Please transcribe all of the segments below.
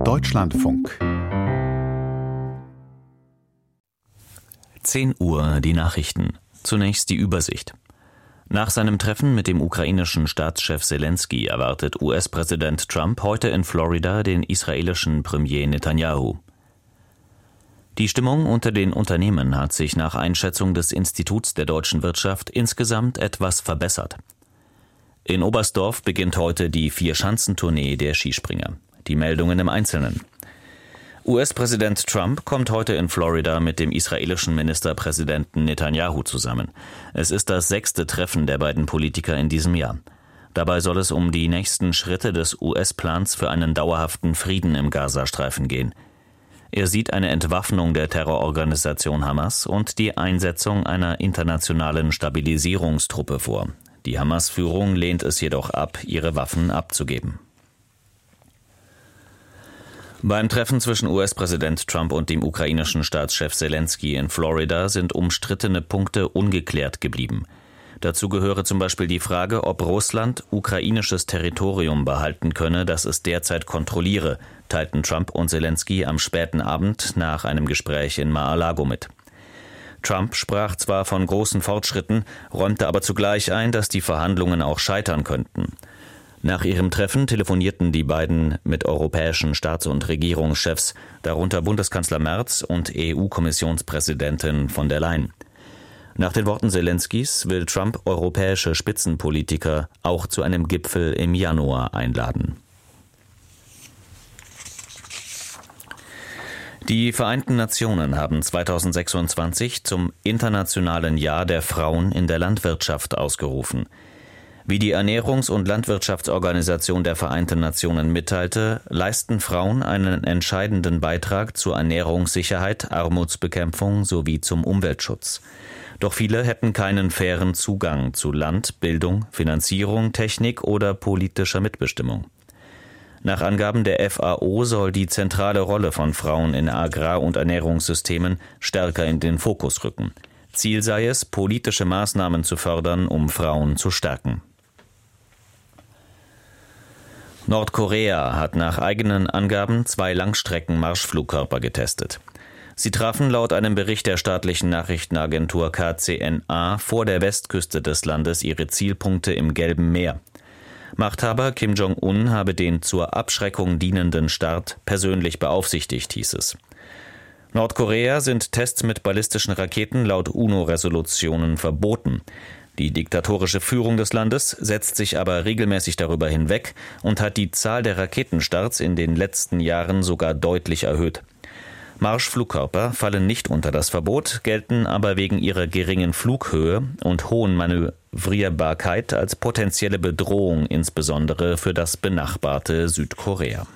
Deutschlandfunk. 10 Uhr, die Nachrichten. Zunächst die Übersicht. Nach seinem Treffen mit dem ukrainischen Staatschef Selenskyj erwartet US-Präsident Trump heute in Florida den israelischen Premier Netanyahu. Die Stimmung unter den Unternehmen hat sich nach Einschätzung des Instituts der deutschen Wirtschaft insgesamt etwas verbessert. In Oberstdorf beginnt heute die Vierschanzentournee der Skispringer. Die Meldungen im Einzelnen. US-Präsident Trump kommt heute in Florida mit dem israelischen Ministerpräsidenten Netanyahu zusammen. Es ist das 6. Treffen der beiden Politiker in diesem Jahr. Dabei soll es um die nächsten Schritte des US-Plans für einen dauerhaften Frieden im Gazastreifen gehen. Er sieht eine Entwaffnung der Terrororganisation Hamas und die Einsetzung einer internationalen Stabilisierungstruppe vor. Die Hamas-Führung lehnt es jedoch ab, ihre Waffen abzugeben. Beim Treffen zwischen US-Präsident Trump und dem ukrainischen Staatschef Selenskyj in Florida sind umstrittene Punkte ungeklärt geblieben. Dazu gehöre zum Beispiel die Frage, ob Russland ukrainisches Territorium behalten könne, das es derzeit kontrolliere, teilten Trump und Selenskyj am späten Abend nach einem Gespräch in Mar-a-Lago mit. Trump sprach zwar von großen Fortschritten, räumte aber zugleich ein, dass die Verhandlungen auch scheitern könnten. Nach ihrem Treffen telefonierten die beiden mit europäischen Staats- und Regierungschefs, darunter Bundeskanzler Merz und EU-Kommissionspräsidentin von der Leyen. Nach den Worten Selenskyjs will Trump europäische Spitzenpolitiker auch zu einem Gipfel im Januar einladen. Die Vereinten Nationen haben 2026 zum Internationalen Jahr der Frauen in der Landwirtschaft ausgerufen. Wie die Ernährungs- und Landwirtschaftsorganisation der Vereinten Nationen mitteilte, leisten Frauen einen entscheidenden Beitrag zur Ernährungssicherheit, Armutsbekämpfung sowie zum Umweltschutz. Doch viele hätten keinen fairen Zugang zu Land, Bildung, Finanzierung, Technik oder politischer Mitbestimmung. Nach Angaben der FAO soll die zentrale Rolle von Frauen in Agrar- und Ernährungssystemen stärker in den Fokus rücken. Ziel sei es, politische Maßnahmen zu fördern, um Frauen zu stärken. Nordkorea hat nach eigenen Angaben 2 Langstrecken-Marschflugkörper getestet. Sie trafen laut einem Bericht der staatlichen Nachrichtenagentur KCNA vor der Westküste des Landes ihre Zielpunkte im Gelben Meer. Machthaber Kim Jong-un habe den zur Abschreckung dienenden Start persönlich beaufsichtigt, hieß es. Nordkorea sind Tests mit ballistischen Raketen laut UNO-Resolutionen verboten. Die diktatorische Führung des Landes setzt sich aber regelmäßig darüber hinweg und hat die Zahl der Raketenstarts in den letzten Jahren sogar deutlich erhöht. Marschflugkörper fallen nicht unter das Verbot, gelten aber wegen ihrer geringen Flughöhe und hohen Manövrierbarkeit als potenzielle Bedrohung, insbesondere für das benachbarte Südkorea.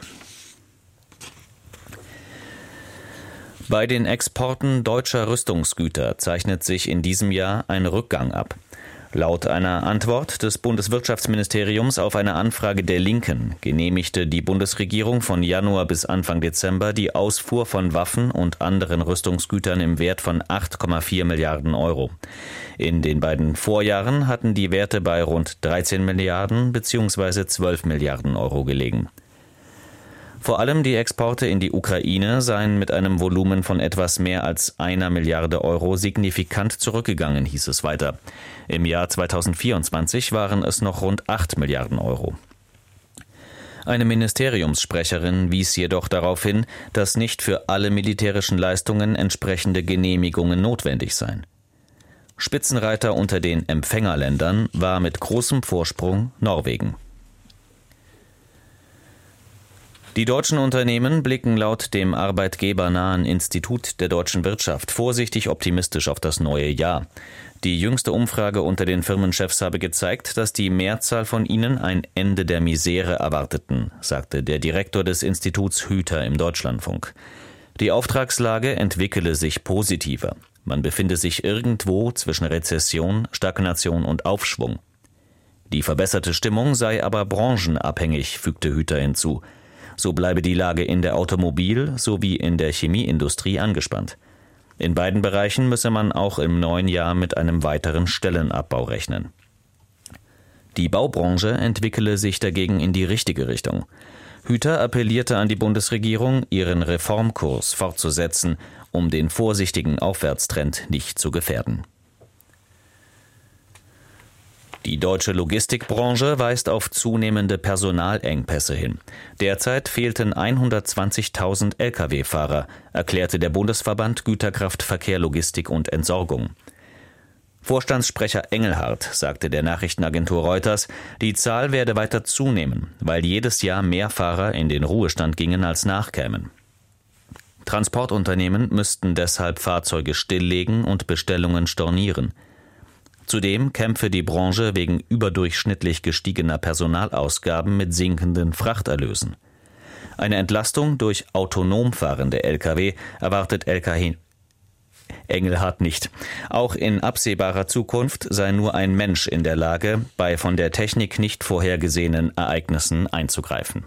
Bei den Exporten deutscher Rüstungsgüter zeichnet sich in diesem Jahr ein Rückgang ab. Laut einer Antwort des Bundeswirtschaftsministeriums auf eine Anfrage der Linken genehmigte die Bundesregierung von Januar bis Anfang Dezember die Ausfuhr von Waffen und anderen Rüstungsgütern im Wert von 8,4 Milliarden Euro. In den beiden Vorjahren hatten die Werte bei rund 13 Milliarden bzw. 12 Milliarden Euro gelegen. Vor allem die Exporte in die Ukraine seien mit einem Volumen von etwas mehr als 1 Milliarde Euro signifikant zurückgegangen, hieß es weiter. Im Jahr 2024 waren es noch rund 8 Milliarden Euro. Eine Ministeriumssprecherin wies jedoch darauf hin, dass nicht für alle militärischen Leistungen entsprechende Genehmigungen notwendig seien. Spitzenreiter unter den Empfängerländern war mit großem Vorsprung Norwegen. Die deutschen Unternehmen blicken laut dem arbeitgebernahen Institut der deutschen Wirtschaft vorsichtig optimistisch auf das neue Jahr. Die jüngste Umfrage unter den Firmenchefs habe gezeigt, dass die Mehrzahl von ihnen ein Ende der Misere erwarteten, sagte der Direktor des Instituts Hüter im Deutschlandfunk. Die Auftragslage entwickele sich positiver. Man befinde sich irgendwo zwischen Rezession, Stagnation und Aufschwung. Die verbesserte Stimmung sei aber branchenabhängig, fügte Hüter hinzu. So bleibe die Lage in der Automobil- sowie in der Chemieindustrie angespannt. In beiden Bereichen müsse man auch im neuen Jahr mit einem weiteren Stellenabbau rechnen. Die Baubranche entwickele sich dagegen in die richtige Richtung. Hüter appellierte an die Bundesregierung, ihren Reformkurs fortzusetzen, um den vorsichtigen Aufwärtstrend nicht zu gefährden. Die deutsche Logistikbranche weist auf zunehmende Personalengpässe hin. Derzeit fehlten 120.000 Lkw-Fahrer, erklärte der Bundesverband Güterkraft, Verkehr, Logistik und Entsorgung. Vorstandssprecher Engelhardt sagte der Nachrichtenagentur Reuters, die Zahl werde weiter zunehmen, weil jedes Jahr mehr Fahrer in den Ruhestand gingen als nachkämen. Transportunternehmen müssten deshalb Fahrzeuge stilllegen und Bestellungen stornieren. Zudem kämpfe die Branche wegen überdurchschnittlich gestiegener Personalausgaben mit sinkenden Frachterlösen. Eine Entlastung durch autonom fahrende Lkw erwartet Engelhardt nicht. Auch in absehbarer Zukunft sei nur ein Mensch in der Lage, bei von der Technik nicht vorhergesehenen Ereignissen einzugreifen.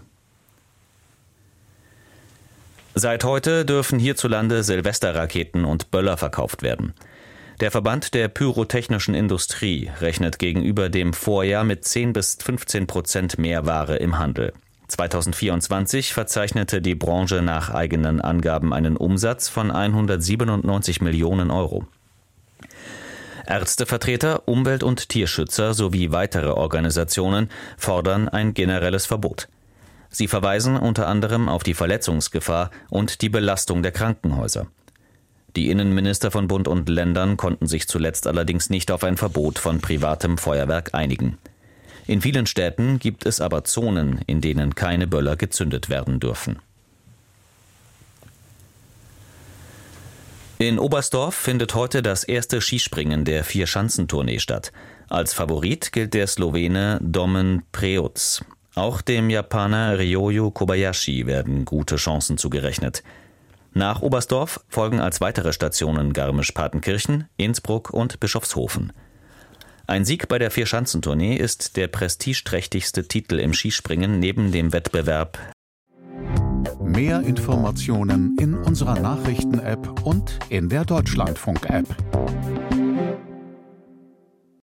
Seit heute dürfen hierzulande Silvesterraketen und Böller verkauft werden. Der Verband der pyrotechnischen Industrie rechnet gegenüber dem Vorjahr mit 10-15% mehr Ware im Handel. 2024 verzeichnete die Branche nach eigenen Angaben einen Umsatz von 197 Millionen Euro. Ärztevertreter, Umwelt- und Tierschützer sowie weitere Organisationen fordern ein generelles Verbot. Sie verweisen unter anderem auf die Verletzungsgefahr und die Belastung der Krankenhäuser. Die Innenminister von Bund und Ländern konnten sich zuletzt allerdings nicht auf ein Verbot von privatem Feuerwerk einigen. In vielen Städten gibt es aber Zonen, in denen keine Böller gezündet werden dürfen. In Oberstdorf findet heute das erste Skispringen der Vierschanzentournee statt. Als Favorit gilt der Slowene Domen Preutz. Auch dem Japaner Ryoyo Kobayashi werden gute Chancen zugerechnet. Nach Oberstdorf folgen als weitere Stationen Garmisch-Partenkirchen, Innsbruck und Bischofshofen. Ein Sieg bei der Vierschanzentournee ist der prestigeträchtigste Titel im Skispringen neben dem Wettbewerb. Mehr Informationen in unserer Nachrichten-App und in der Deutschlandfunk-App.